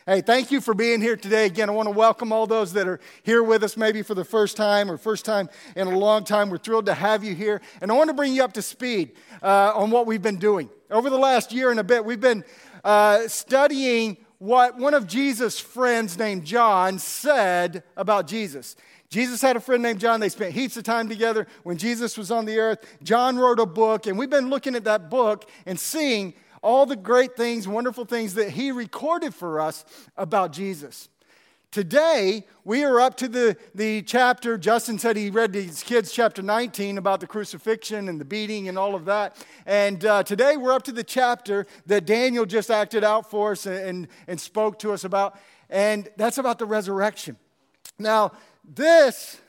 Hey, thank you for being here today. Again, I want to welcome all those that are here with us maybe for the first time or first time in a long time. We're thrilled to have you here. And I want to bring you up to speed on what we've been doing. Over the last year and a bit, we've been studying what one of Jesus' friends named John said about Jesus. Jesus had a friend named John. They spent heaps of time together when Jesus was on the earth. John wrote a book, and we've been looking at that book and seeing all the great things, wonderful things that he recorded for us about Jesus. Today, we are up to the chapter. Justin said he read these kids chapter 19 about the crucifixion and the beating and all of that. And today, we're up to the chapter that Daniel just acted out for us and spoke to us about. And that's about the resurrection. Now, this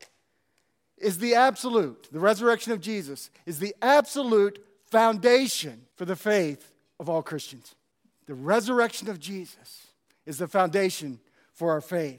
is the resurrection of Jesus is the absolute foundation for the faith of all Christians. The resurrection of Jesus is the foundation for our faith.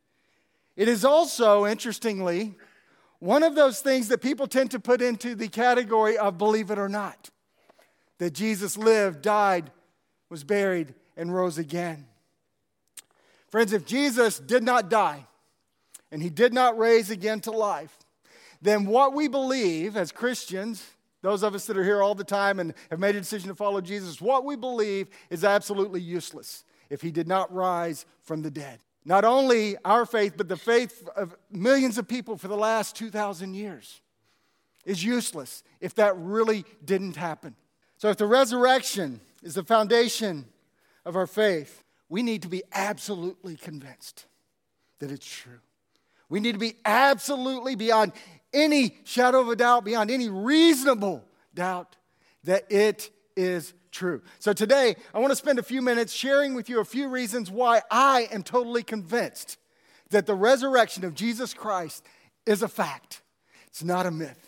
It is also, interestingly, one of those things that people tend to put into the category of believe it or not. That Jesus lived, died, was buried, and rose again. Friends, if Jesus did not die, and he did not raise again to life, then what we believe as Christians, those of us that are here all the time and have made a decision to follow Jesus, what we believe is absolutely useless if he did not rise from the dead. Not only our faith, but the faith of millions of people for the last 2,000 years is useless if that really didn't happen. So if the resurrection is the foundation of our faith, we need to be absolutely convinced that it's true. We need to be absolutely beyond any shadow of a doubt, beyond any reasonable doubt, that it is true. So today, I want to spend a few minutes sharing with you a few reasons why I am totally convinced that the resurrection of Jesus Christ is a fact. It's not a myth.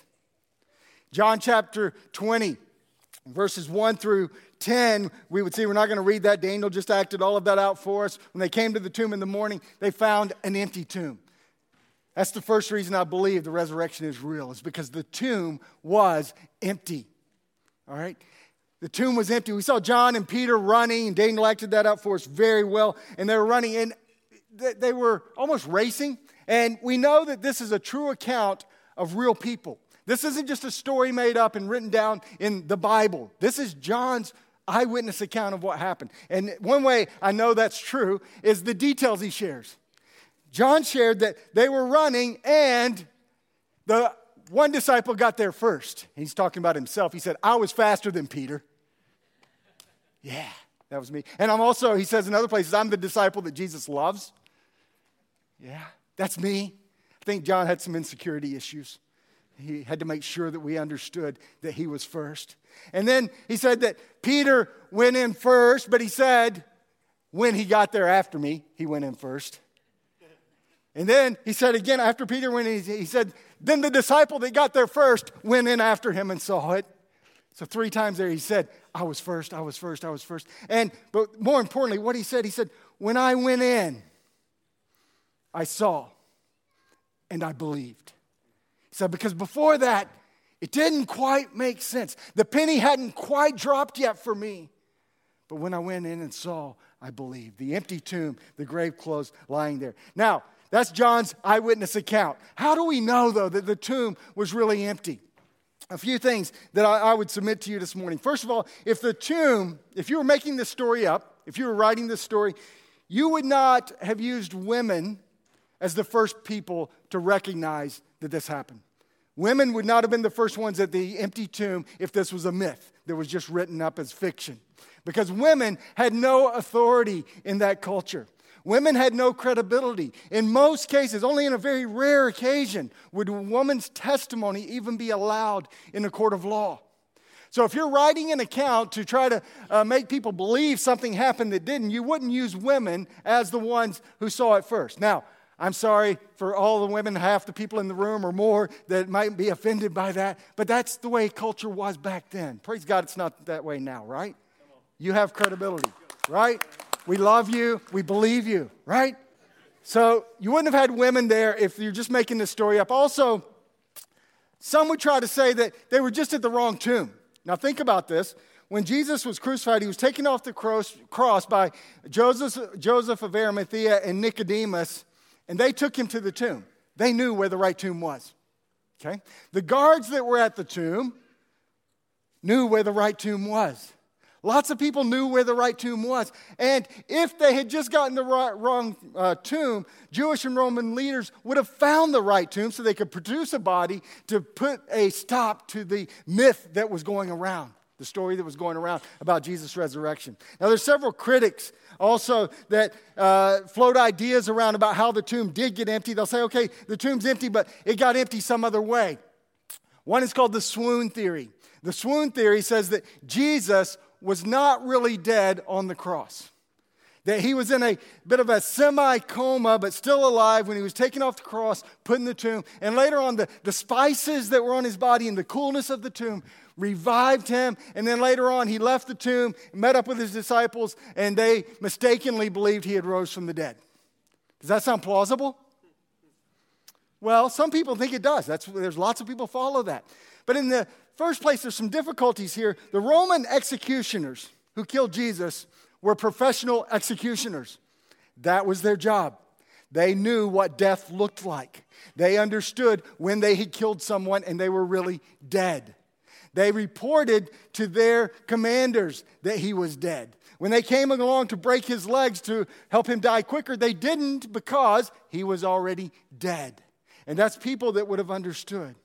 John chapter 20, verses 1 through 10, we would see, we're not going to read that. Daniel just acted all of that out for us. When they came to the tomb in the morning, they found an empty tomb. That's the first reason I believe the resurrection is real, is because the tomb was empty. All right? The tomb was empty. We saw John and Peter running, and Daniel acted that out for us very well. And they were running, and they were almost racing. And we know that this is a true account of real people. This isn't just a story made up and written down in the Bible. This is John's eyewitness account of what happened. And one way I know that's true is the details he shares. John shared that they were running and the one disciple got there first. He's talking about himself. He said, I was faster than Peter. Yeah, that was me. And I'm also, he says in other places, I'm the disciple that Jesus loves. Yeah, that's me. I think John had some insecurity issues. He had to make sure that we understood that he was first. And then he said that Peter went in first, but he said when he got there after me, he went in first. And then he said again, after Peter went in, he said, then the disciple that got there first went in after him and saw it. So 3 times there he said, I was first, I was first, I was first. But more importantly, what he said, when I went in, I saw and I believed. He said, because before that, it didn't quite make sense. The penny hadn't quite dropped yet for me. But when I went in and saw, I believed. The empty tomb, the grave clothes lying there. Now, that's John's eyewitness account. How do we know, though, that the tomb was really empty? A few things that I would submit to you this morning. First of all, if you were making this story up, if you were writing this story, you would not have used women as the first people to recognize that this happened. Women would not have been the first ones at the empty tomb if this was a myth that was just written up as fiction. Because women had no authority in that culture. Women had no credibility. In most cases, only in a very rare occasion, would a woman's testimony even be allowed in a court of law. So if you're writing an account to try to make people believe something happened that didn't, you wouldn't use women as the ones who saw it first. Now, I'm sorry for all the women, half the people in the room or more that might be offended by that, but that's the way culture was back then. Praise God, it's not that way now, right? You have credibility, right? We love you. We believe you, right? So you wouldn't have had women there if you're just making this story up. Also, some would try to say that they were just at the wrong tomb. Now think about this. when Jesus was crucified, he was taken off the cross by Joseph of Arimathea and Nicodemus, and they took him to the tomb. They knew where the right tomb was. Okay? The guards that were at the tomb knew where the right tomb was. Lots of people knew where the right tomb was. And if they had just gotten the wrong tomb, Jewish and Roman leaders would have found the right tomb so they could produce a body to put a stop to the myth that was going around, the story that was going around about Jesus' resurrection. Now, there's several critics also that float ideas around about how the tomb did get empty. They'll say, okay, the tomb's empty, but it got empty some other way. One is called the swoon theory. The swoon theory says that Jesus was not really dead on the cross. That he was in a bit of a semi-coma, but still alive when he was taken off the cross, put in the tomb. And later on, the spices that were on his body and the coolness of the tomb revived him. And then later on, he left the tomb, met up with his disciples, and they mistakenly believed he had rose from the dead. Does that sound plausible? Well, some people think it does. There's lots of people follow that. But in the first place, there's some difficulties here. The Roman executioners who killed Jesus were professional executioners. That was their job. They knew what death looked like. They understood when they had killed someone and they were really dead. They reported to their commanders that he was dead. When they came along to break his legs to help him die quicker, they didn't because he was already dead. And that's people that would have understood.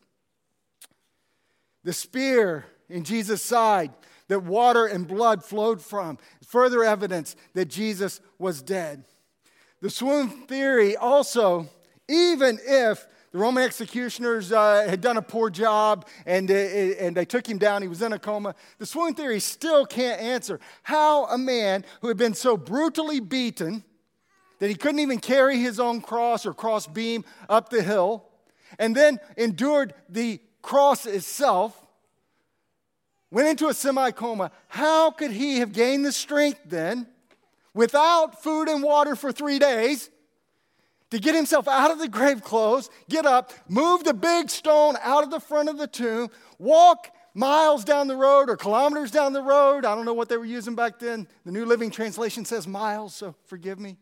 The spear in Jesus' side that water and blood flowed from, further evidence that Jesus was dead. The swoon theory also, even if the Roman executioners had done a poor job and they took him down, he was in a coma, the swoon theory still can't answer how a man who had been so brutally beaten that he couldn't even carry his own cross or cross beam up the hill, and then endured the cross itself, went into a semi-coma, how could he have gained the strength then, without food and water for 3 days, to get himself out of the grave clothes, get up, move the big stone out of the front of the tomb, walk miles down the road or kilometers down the road? I don't know what they were using back then. The New Living Translation says miles, so forgive me.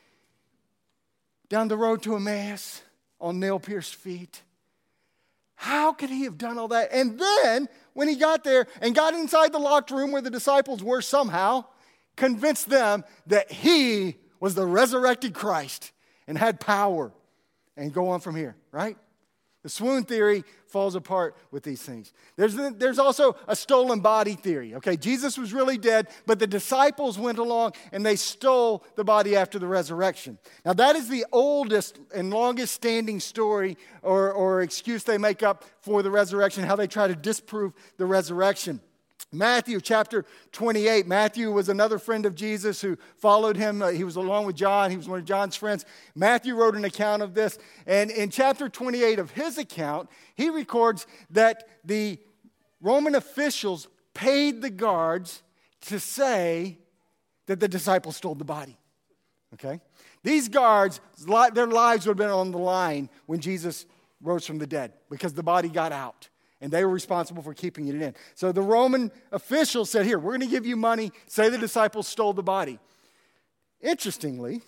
Down the road to Emmaus on nail-pierced feet. How could he have done all that? And then, when he got there and got inside the locked room where the disciples were somehow, convinced them that he was the resurrected Christ and had power. And go on from here, right? The swoon theory falls apart with these things. There's also a stolen body theory. Okay, Jesus was really dead, but the disciples went along and they stole the body after the resurrection. Now that is the oldest and longest standing story or excuse they make up for the resurrection, how they try to disprove the resurrection. Matthew chapter 28. Matthew was another friend of Jesus who followed him. He was along with John. He was one of John's friends. Matthew wrote an account of this. And in chapter 28 of his account, he records that the Roman officials paid the guards to say that the disciples stole the body. Okay? These guards, their lives would have been on the line when Jesus rose from the dead because the body got out. And they were responsible for keeping it in. So the Roman officials said, here, we're going to give you money. Say the disciples stole the body. Interestingly,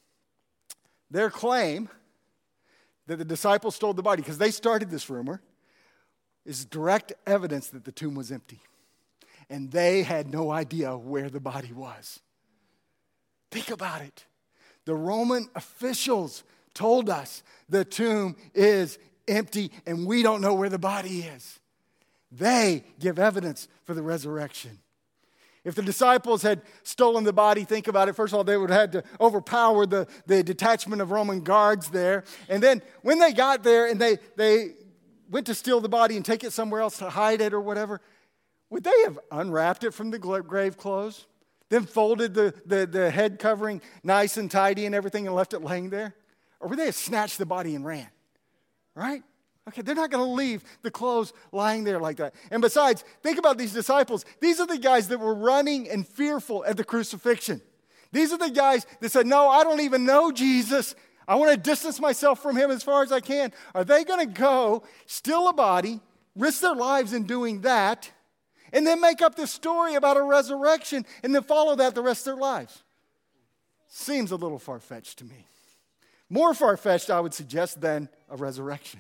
their claim that the disciples stole the body, because they started this rumor, is direct evidence that the tomb was empty. And they had no idea where the body was. Think about it. The Roman officials told us the tomb is empty and we don't know where the body is. They give evidence for the resurrection. If the disciples had stolen the body, think about it. First of all, they would have had to overpower the detachment of Roman guards there. And then when they got there and they went to steal the body and take it somewhere else to hide it or whatever, would they have unwrapped it from the grave clothes, then folded the head covering nice and tidy and everything and left it laying there? Or would they have snatched the body and ran? Right? Okay, they're not going to leave the clothes lying there like that. And besides, think about these disciples. These are the guys that were running and fearful at the crucifixion. These are the guys that said, no, I don't even know Jesus. I want to distance myself from him as far as I can. Are they going to go steal a body, risk their lives in doing that, and then make up this story about a resurrection and then follow that the rest of their lives. Seems a little far-fetched to me. More far-fetched, I would suggest, than a resurrection.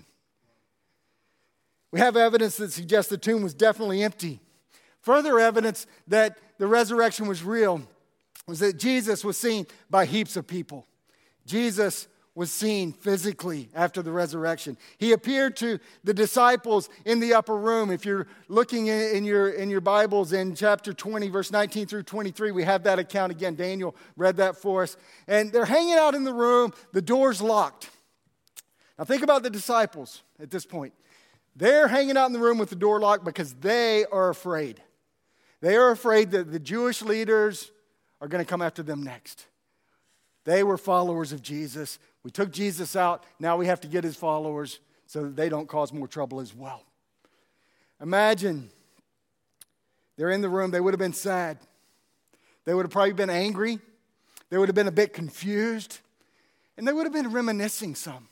We have evidence that suggests the tomb was definitely empty. Further evidence that the resurrection was real was that Jesus was seen by heaps of people. Jesus was seen physically after the resurrection. He appeared to the disciples in the upper room. If you're looking in your Bibles in chapter 20, verse 19 through 23, we have that account again. Daniel read that for us. And they're hanging out in the room, the door's locked. Now think about the disciples at this point. They're hanging out in the room with the door locked because they are afraid. They are afraid that the Jewish leaders are going to come after them next. They were followers of Jesus. We took Jesus out. Now we have to get his followers so that they don't cause more trouble as well. Imagine they're in the room. They would have been sad. They would have probably been angry. They would have been a bit confused. And they would have been reminiscing some.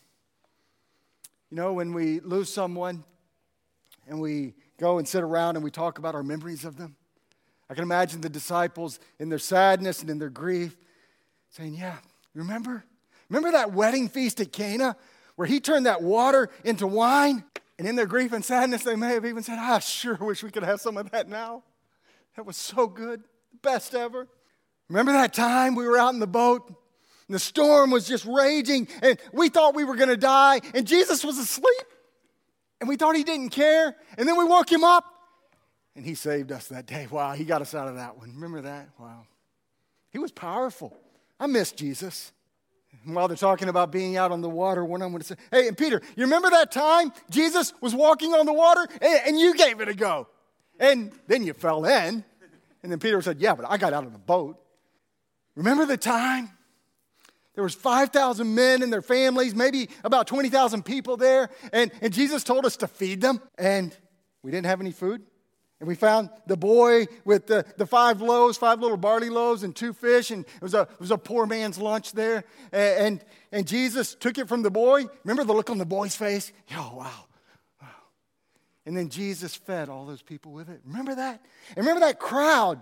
You know, when we lose someone and we go and sit around and we talk about our memories of them. I can imagine the disciples in their sadness and in their grief saying, yeah, remember that wedding feast at Cana where he turned that water into wine? And in their grief and sadness, they may have even said, I sure wish we could have some of that now. That was so good, best ever. Remember that time we were out in the boat and the storm was just raging and we thought we were going to die and Jesus was asleep and we thought he didn't care. And then we woke him up and he saved us that day. Wow, he got us out of that one. Remember that? Wow. He was powerful. I miss Jesus. And while they're talking about being out on the water, one I'm going to say, hey, and Peter, you remember that time Jesus was walking on the water and you gave it a go? And then you fell in. And then Peter said, yeah, but I got out of the boat. Remember the time? There was 5,000 men and their families, maybe about 20,000 people there. And Jesus told us to feed them. And we didn't have any food. And we found the boy with the 5 loaves, 5 little barley loaves and 2 fish. And it was a poor man's lunch there. And Jesus took it from the boy. Remember the look on the boy's face? Oh, wow. And then Jesus fed all those people with it. Remember that? And remember that crowd?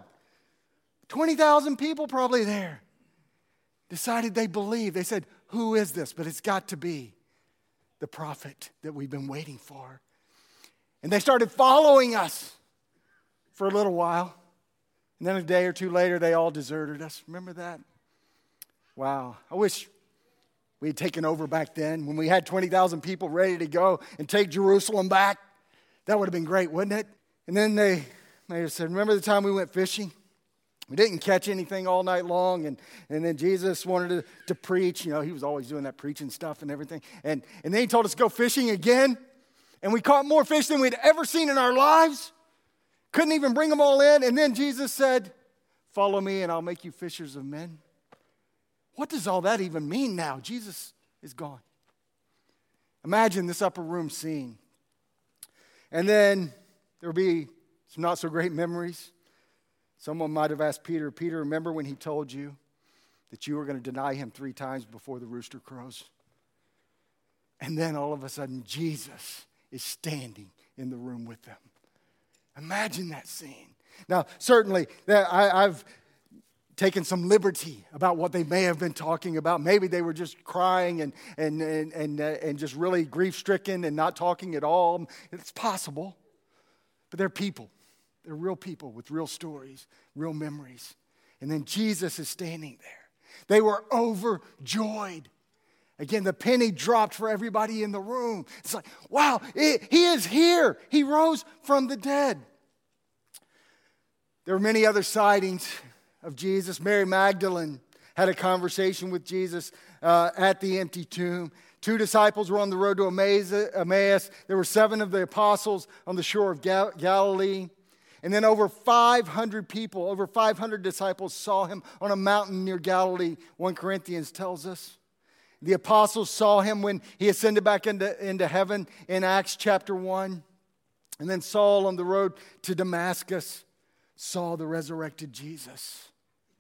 20,000 people probably there. Decided they believed. They said, who is this? But it's got to be the prophet that we've been waiting for. And they started following us for a little while. And then a day or two later, they all deserted us. Remember that? Wow. I wish we had taken over back then when we had 20,000 people ready to go and take Jerusalem back. That would have been great, wouldn't it? And then they may have said, remember the time we went fishing? We didn't catch anything all night long, and then Jesus wanted to preach. You know, he was always doing that preaching stuff and everything. And then he told us to go fishing again, and we caught more fish than we'd ever seen in our lives. Couldn't even bring them all in. And then Jesus said, follow me and I'll make you fishers of men. What does all that even mean now? Jesus is gone. Imagine this upper room scene. And then there will be some not so great memories. Someone might have asked Peter, remember when he told you that you were going to deny him 3 times before the rooster crows? And then all of a sudden, Jesus is standing in the room with them. Imagine that scene. Now, certainly, I've taken some liberty about what they may have been talking about. Maybe they were just crying and just really grief-stricken and not talking at all. It's possible. But they're people. They're real people with real stories, real memories. And then Jesus is standing there. They were overjoyed. Again, the penny dropped for everybody in the room. It's like, wow, he is here. He rose from the dead. There were many other sightings of Jesus. Mary Magdalene had a conversation with Jesus at the empty tomb. 2 disciples were on the road to Emmaus. There were 7 of the apostles on the shore of Galilee. And then over 500 people, over 500 disciples saw him on a mountain near Galilee, 1 Corinthians tells us. The apostles saw him when he ascended back into heaven in Acts chapter 1. And then Saul on the road to Damascus saw the resurrected Jesus.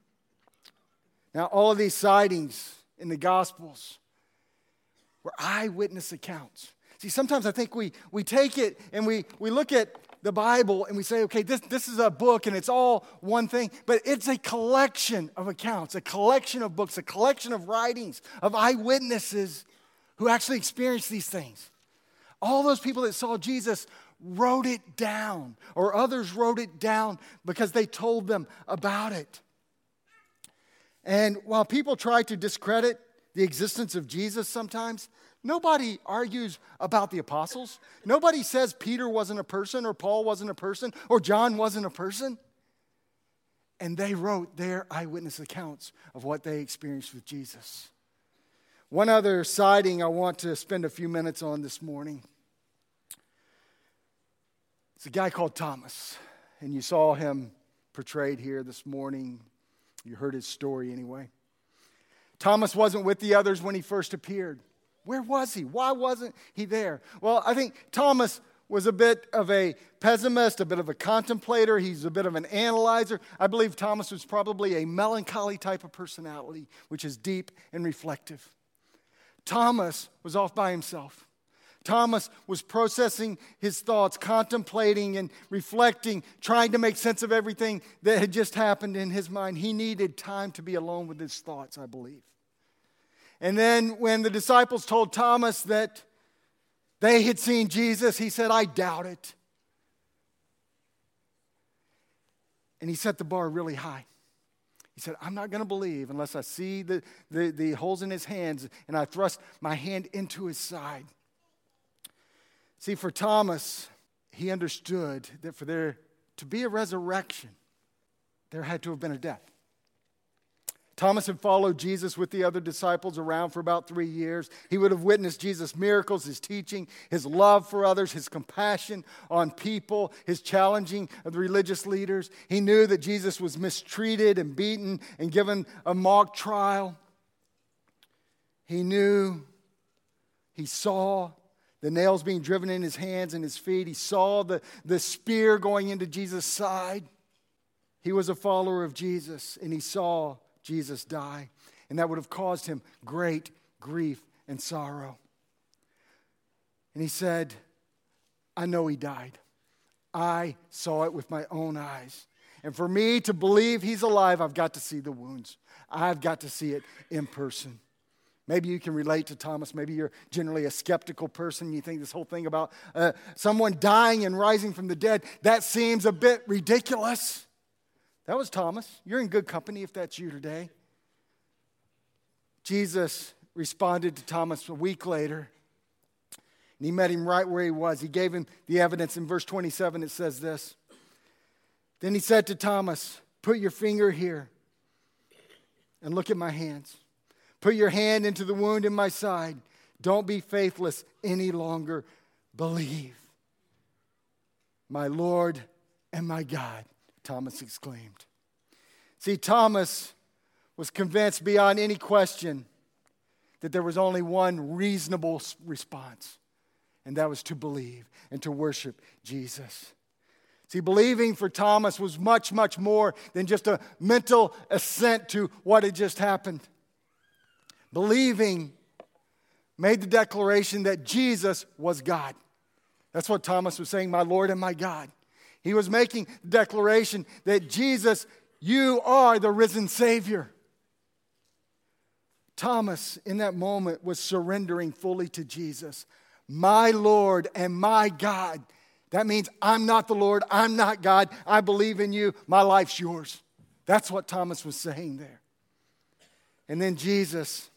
Now, all of these sightings in the Gospels were eyewitness accounts. See, sometimes I think we take it and we look at the Bible and we say, okay, this is a book and it's all one thing, but it's a collection of accounts, a collection of books, a collection of writings of eyewitnesses who actually experienced these things. All those people that saw Jesus wrote it down, or others wrote it down because they told them about it. And while people try to discredit the existence of Jesus sometimes, nobody argues about the apostles. Nobody says Peter wasn't a person, or Paul wasn't a person, or John wasn't a person. And they wrote their eyewitness accounts of what they experienced with Jesus. One other sighting I want to spend a few minutes on this morning. It's a guy called Thomas, and you saw him portrayed here this morning. You heard his story anyway. Thomas wasn't with the others when he first appeared. Where was he? Why wasn't he there? Well, I think Thomas was a bit of a pessimist, a bit of a contemplator. He's a bit of an analyzer. I believe Thomas was probably a melancholy type of personality, which is deep and reflective. Thomas was off by himself. Thomas was processing his thoughts, contemplating and reflecting, trying to make sense of everything that had just happened in his mind. He needed time to be alone with his thoughts, I believe. And then when the disciples told Thomas that they had seen Jesus, he said, "I doubt it." And he set the bar really high. He said, "I'm not going to believe unless I see the holes in his hands and I thrust my hand into his side." See, for Thomas, he understood that for there to be a resurrection, there had to have been a death. Thomas had followed Jesus with the other disciples around for about 3 years. He would have witnessed Jesus' miracles, his teaching, his love for others, his compassion on people, his challenging of the religious leaders. He knew that Jesus was mistreated and beaten and given a mock trial. He knew, he saw the nails being driven in his hands and his feet. He saw the spear going into Jesus' side. He was a follower of Jesus, and he saw Jesus die. And that would have caused him great grief and sorrow. And he said, "I know he died. I saw it with my own eyes. And for me to believe he's alive, I've got to see the wounds. I've got to see it in person." Maybe you can relate to Thomas. Maybe you're generally a skeptical person. You think this whole thing about someone dying and rising from the dead, that seems a bit ridiculous. That was Thomas. You're in good company if that's you today. Jesus responded to Thomas a week later, and he met him right where he was. He gave him the evidence. In verse 27, it says this. Then he said to Thomas, "Put your finger here and look at my hands. Put your hand into the wound in my side. Don't be faithless any longer. Believe." "My Lord and my God," Thomas exclaimed. See, Thomas was convinced beyond any question that there was only one reasonable response, and that was to believe and to worship Jesus. See, believing for Thomas was much, much more than just a mental assent to what had just happened. Believing made the declaration that Jesus was God. That's what Thomas was saying, "My Lord and my God." He was making the declaration that Jesus, you are the risen Savior. Thomas, in that moment, was surrendering fully to Jesus. My Lord and my God. That means I'm not the Lord, I'm not God, I believe in you, my life's yours. That's what Thomas was saying there. And then Jesus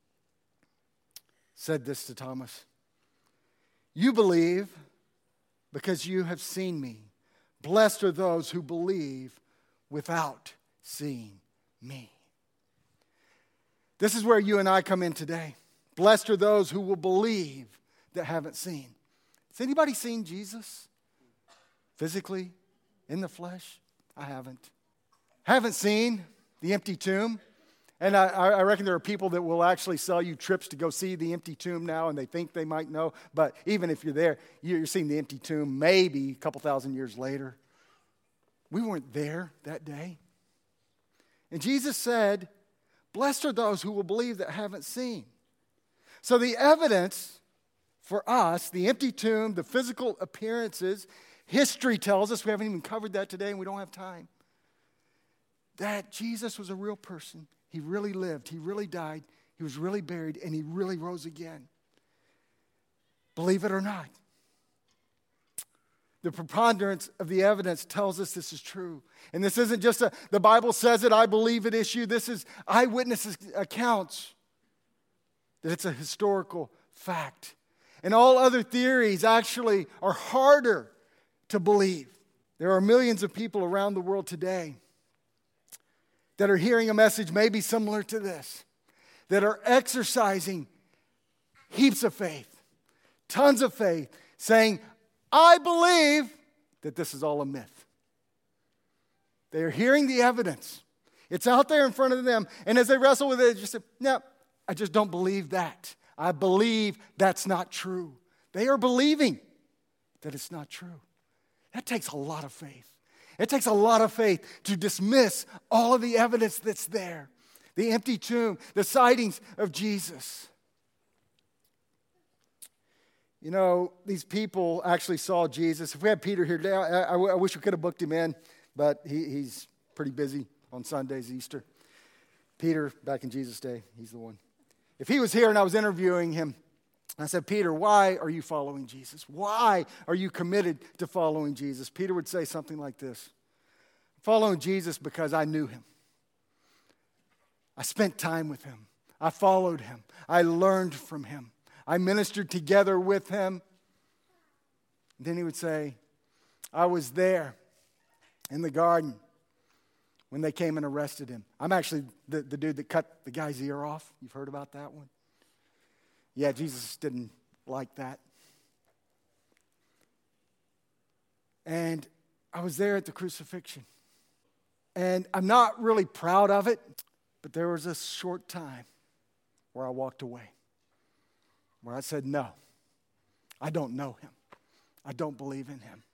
said this to Thomas. "You believe because you have seen me. Blessed are those who believe without seeing me." This is where you and I come in today. Blessed are those who will believe that haven't seen. Has anybody seen Jesus physically, in the flesh? I haven't. Haven't seen the empty tomb. And I reckon there are people that will actually sell you trips to go see the empty tomb now, and they think they might know. But even if you're there, you're seeing the empty tomb maybe a couple thousand years later. We weren't there that day. And Jesus said, "Blessed are those who will believe that haven't seen." So the evidence for us, the empty tomb, the physical appearances, History tells us, we haven't even covered that today and we don't have time, that Jesus was a real person. He really lived. He really died. He was really buried, and he really rose again. Believe it or not. The preponderance of the evidence tells us this is true. And this isn't just the Bible says it, I believe it issue. This is eyewitness accounts that it's a historical fact. And all other theories actually are harder to believe. There are millions of people around the world today that are hearing a message maybe similar to this, that are exercising heaps of faith, tons of faith, saying, I believe that this is all a myth. They are hearing the evidence. It's out there in front of them. And as they wrestle with it, they just say, no, I just don't believe that. I believe that's not true. They are believing that it's not true. That takes a lot of faith. It takes a lot of faith to dismiss all of the evidence that's there. The empty tomb, the sightings of Jesus. You know, these people actually saw Jesus. If we had Peter here today, I wish we could have booked him in, but he's pretty busy on Sundays, Easter. Peter, back in Jesus' day, he's the one. If he was here and I was interviewing him, I said, Peter, why are you following Jesus? Why are you committed to following Jesus? Peter would say something like this. I'm following Jesus because I knew him. I spent time with him. I followed him. I learned from him. I ministered together with him. And then he would say, I was there in the garden when they came and arrested him. I'm actually the dude that cut the guy's ear off. You've heard about that one? Yeah, Jesus didn't like that. And I was there at the crucifixion. And I'm not really proud of it, but there was a short time where I walked away, where I said, no, I don't know him. I don't believe in him.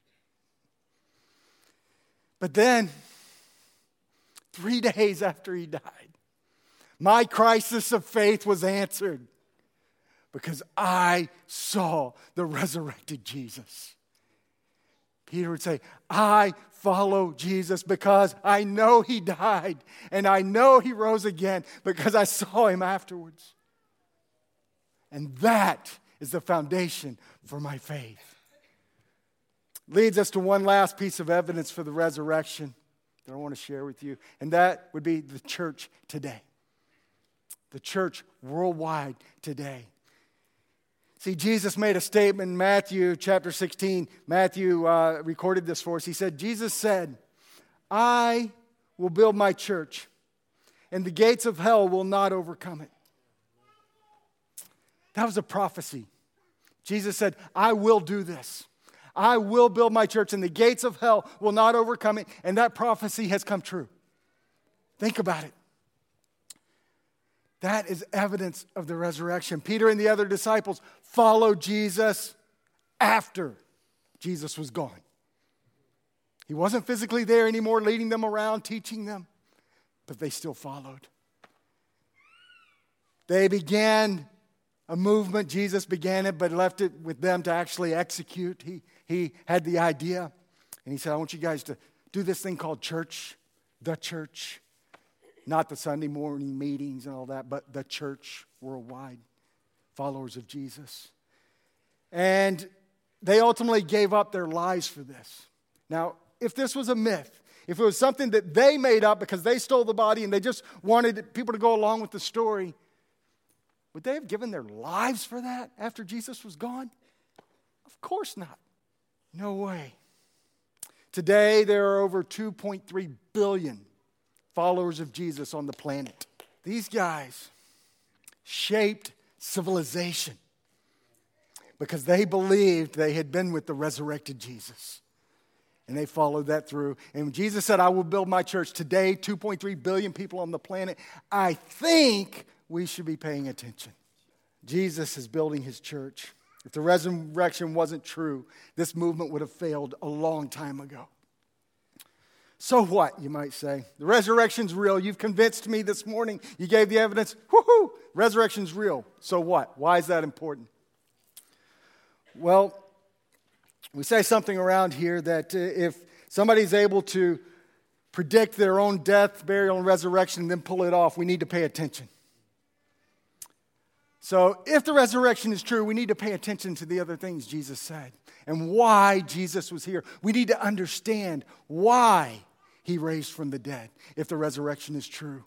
But then, 3 days after he died, my crisis of faith was answered because I saw the resurrected Jesus. Peter would say, I follow Jesus because I know he died and I know he rose again because I saw him afterwards. And that is the foundation for my faith. Leads us to one last piece of evidence for the resurrection that I want to share with you, and that would be the church today. The church worldwide today. See, Jesus made a statement in Matthew chapter 16. Matthew recorded this for us. He said, Jesus said, I will build my church, and the gates of hell will not overcome it. That was a prophecy. Jesus said, I will do this. I will build my church, and the gates of hell will not overcome it. And that prophecy has come true. Think about it. That is evidence of the resurrection. Peter and the other disciples followed Jesus after Jesus was gone. He wasn't physically there anymore, leading them around, teaching them, but they still followed. They began a movement. Jesus began it, but left it with them to actually execute. He had the idea, and he said, I want you guys to do this thing called church, the church. Not the Sunday morning meetings and all that, but the church worldwide, followers of Jesus. And they ultimately gave up their lives for this. Now, if this was a myth, if it was something that they made up because they stole the body and they just wanted people to go along with the story, would they have given their lives for that after Jesus was gone? Of course not. No way. Today, there are over 2.3 billion followers of Jesus on the planet. These guys shaped civilization because they believed they had been with the resurrected Jesus. And they followed that through. And when Jesus said, I will build my church, today, 2.3 billion people on the planet, I think we should be paying attention. Jesus is building his church. If the resurrection wasn't true, this movement would have failed a long time ago. So what, you might say? The resurrection's real. You've convinced me this morning. You gave the evidence. Woohoo! Resurrection's real. So what? Why is that important? Well, We say something around here that if somebody's able to predict their own death, burial, and resurrection, and then pull it off, we need to pay attention. So if the resurrection is true, we need to pay attention to the other things Jesus said and why Jesus was here. We need to understand why he raised from the dead if the resurrection is true.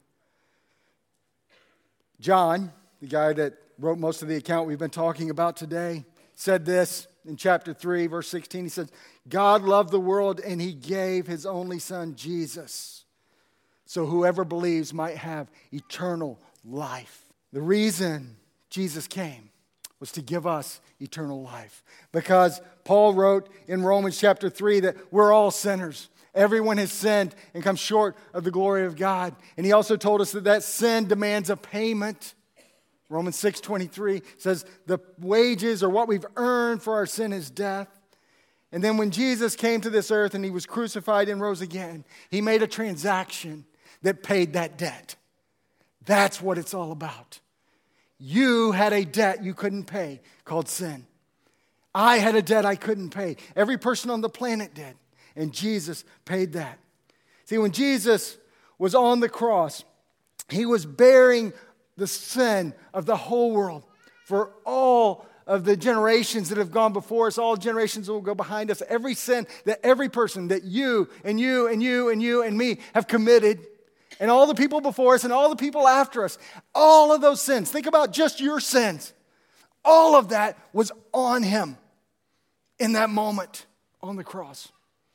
John, the guy that wrote most of the account we've been talking about today, said this in chapter 3, verse 16. He says, God loved the world and he gave his only son, Jesus, so whoever believes might have eternal life. The reason Jesus came was to give us eternal life. Because Paul wrote in Romans chapter 3 that we're all sinners. Everyone has sinned and come short of the glory of God. And he also told us that sin demands a payment. Romans 6:23 says the wages or what we've earned for our sin is death. And then when Jesus came to this earth and he was crucified and rose again, he made a transaction that paid that debt. That's what it's all about. You had a debt you couldn't pay called sin. I had a debt I couldn't pay. Every person on the planet did. And Jesus paid that. See, when Jesus was on the cross, he was bearing the sin of the whole world for all of the generations that have gone before us, all generations that will go behind us. Every sin that every person that you and you and you and you and me have committed, and all the people before us and all the people after us, all of those sins, think about just your sins. All of that was on him in that moment on the cross.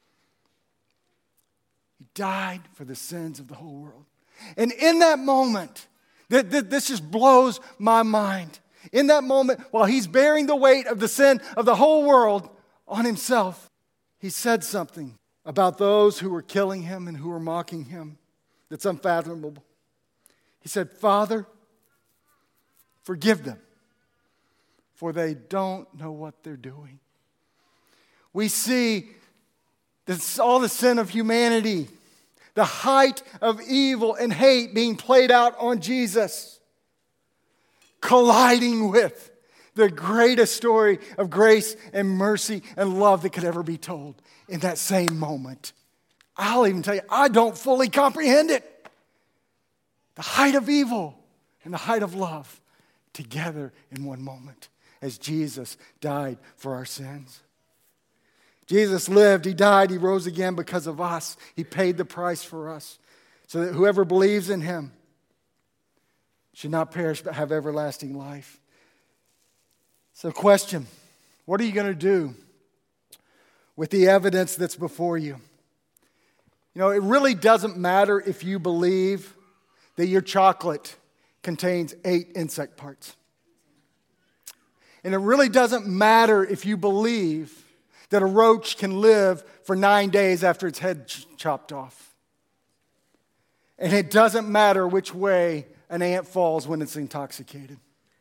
He died for the sins of the whole world. And in that moment, this just blows my mind. In that moment, while he's bearing the weight of the sin of the whole world on himself, he said something about those who were killing him and who were mocking him that's unfathomable. He said, Father, forgive them, for they don't know what they're doing. We see all the sin of humanity, the height of evil and hate being played out on Jesus, colliding with the greatest story of grace and mercy and love that could ever be told in that same moment. I'll even tell you, I don't fully comprehend it. The height of evil and the height of love together in one moment as Jesus died for our sins. Jesus lived, he died, he rose again because of us. He paid the price for us so that whoever believes in him should not perish but have everlasting life. So question, what are you going to do with the evidence that's before you? You know, it really doesn't matter if you believe that your chocolate contains 8 insect parts. And it really doesn't matter if you believe that a roach can live for 9 days after its head chopped off. And it doesn't matter which way an ant falls when it's intoxicated.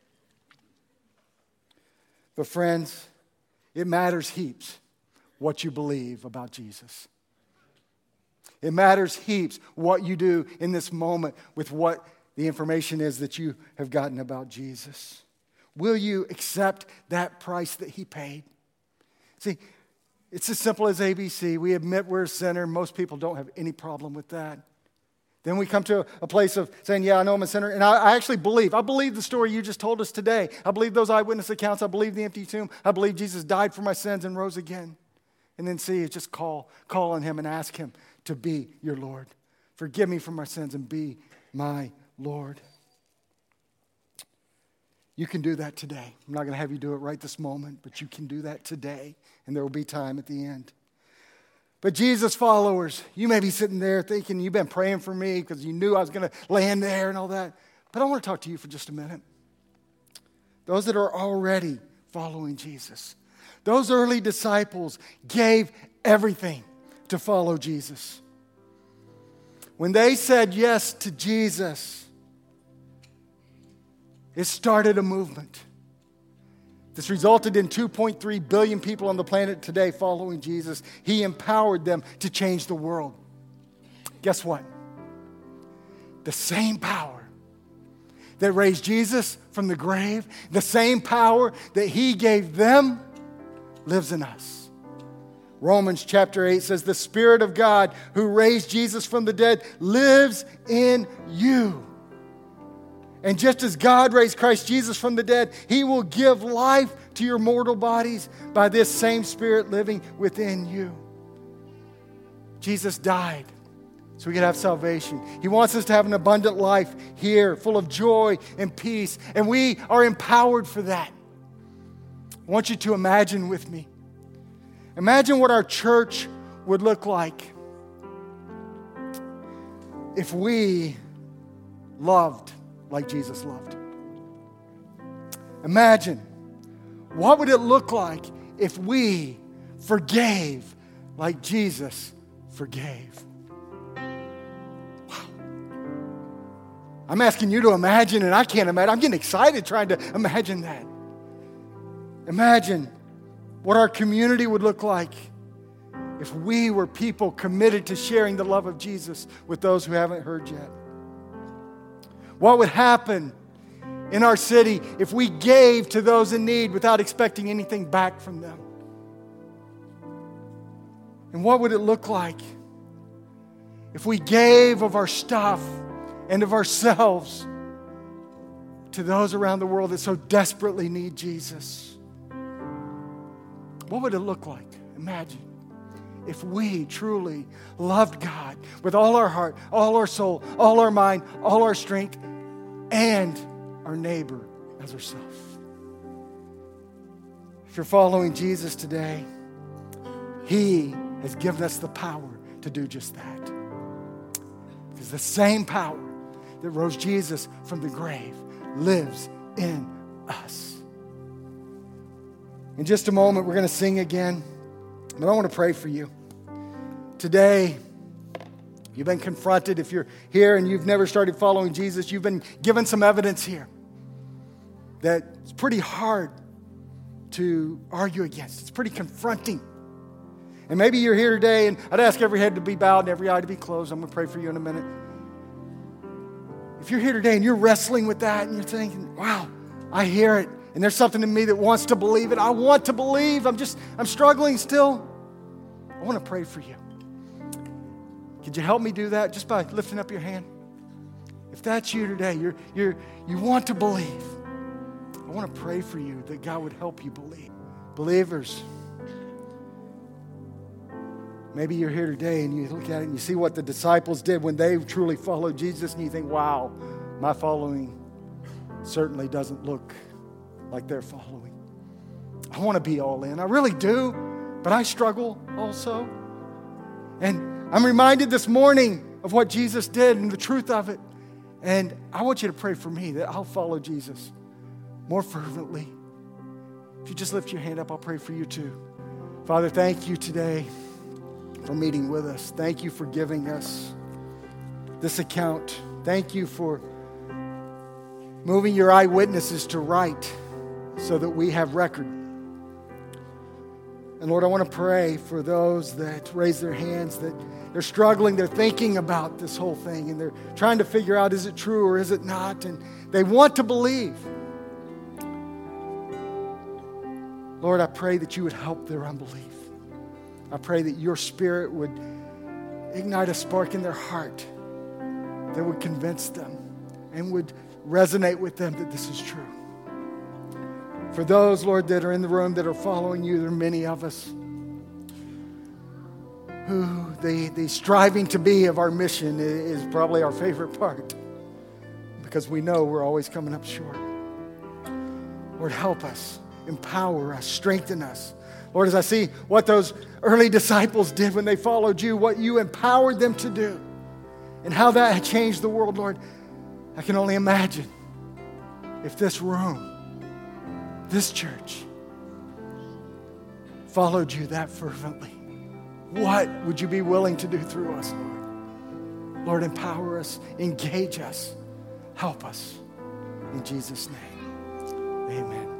But friends, it matters heaps what you believe about Jesus. It matters heaps what you do in this moment with what the information is that you have gotten about Jesus. Will you accept that price that he paid? See, it's as simple as ABC. We admit we're a sinner. Most people don't have any problem with that. Then we come to a place of saying, yeah, I know I'm a sinner. And I actually believe. I believe the story you just told us today. I believe those eyewitness accounts. I believe the empty tomb. I believe Jesus died for my sins and rose again. And then just call on him and ask him to be your Lord. Forgive me for my sins and be my Lord. You can do that today. I'm not going to have you do it right this moment, but you can do that today, and there will be time at the end. But Jesus followers, you may be sitting there thinking you've been praying for me because you knew I was going to land there and all that. But I want to talk to you for just a minute. Those that are already following Jesus, those early disciples gave everything to follow Jesus. When they said yes to Jesus, it started a movement. This resulted in 2.3 billion people on the planet today following Jesus. He empowered them to change the world. Guess what? The same power that raised Jesus from the grave, the same power that he gave them lives in us. Romans chapter 8 says, the Spirit of God who raised Jesus from the dead lives in you. And just as God raised Christ Jesus from the dead, He will give life to your mortal bodies by this same Spirit living within you. Jesus died so we could have salvation. He wants us to have an abundant life here, full of joy and peace. And we are empowered for that. I want you to imagine with me. Imagine what our church would look like if we loved like Jesus loved. Imagine, what would it look like if we forgave like Jesus forgave? Wow. I'm asking you to imagine, and I can't imagine. I'm getting excited trying to imagine that. Imagine what our community would look like if we were people committed to sharing the love of Jesus with those who haven't heard yet. What would happen in our city if we gave to those in need without expecting anything back from them? And what would it look like if we gave of our stuff and of ourselves to those around the world that so desperately need Jesus? What would it look like? Imagine if we truly loved God with all our heart, all our soul, all our mind, all our strength, and our neighbor as ourselves. If you're following Jesus today, He has given us the power to do just that. Because the same power that rose Jesus from the grave lives in us. In just a moment, we're going to sing again, but I want to pray for you. Today, you've been confronted. If you're here and you've never started following Jesus, you've been given some evidence here that it's pretty hard to argue against. It's pretty confronting. And maybe you're here today, and I'd ask every head to be bowed and every eye to be closed. I'm going to pray for you in a minute. If you're here today and you're wrestling with that and you're thinking, wow, I hear it, and there's something in me that wants to believe it. I want to believe. I'm struggling still. I want to pray for you. Could you help me do that just by lifting up your hand? If that's you today, you want to believe. I want to pray for you that God would help you believe. Believers, maybe you're here today and you look at it and you see what the disciples did when they truly followed Jesus, and you think, wow, my following certainly doesn't look like they're following. I want to be all in. I really do, but I struggle also. And I'm reminded this morning of what Jesus did and the truth of it. And I want you to pray for me that I'll follow Jesus more fervently. If you just lift your hand up, I'll pray for you too. Father, thank you today for meeting with us. Thank you for giving us this account. Thank you for moving your eyewitnesses to write so that we have record. And Lord, I want to pray for those that raise their hands, that they're struggling, they're thinking about this whole thing, and they're trying to figure out, is it true or is it not? And they want to believe. Lord, I pray that you would help their unbelief. I pray that your Spirit would ignite a spark in their heart that would convince them and would resonate with them that this is true. For those, Lord, that are in the room that are following you, there are many of us who the striving to be of our mission is probably our favorite part, because we know we're always coming up short. Lord, help us, empower us, strengthen us. Lord, as I see what those early disciples did when they followed you, what you empowered them to do, and how that had changed the world, Lord, I can only imagine if this room, this church, followed you that fervently. What would you be willing to do through us, Lord? Lord, empower us, engage us, help us. In Jesus' name, amen.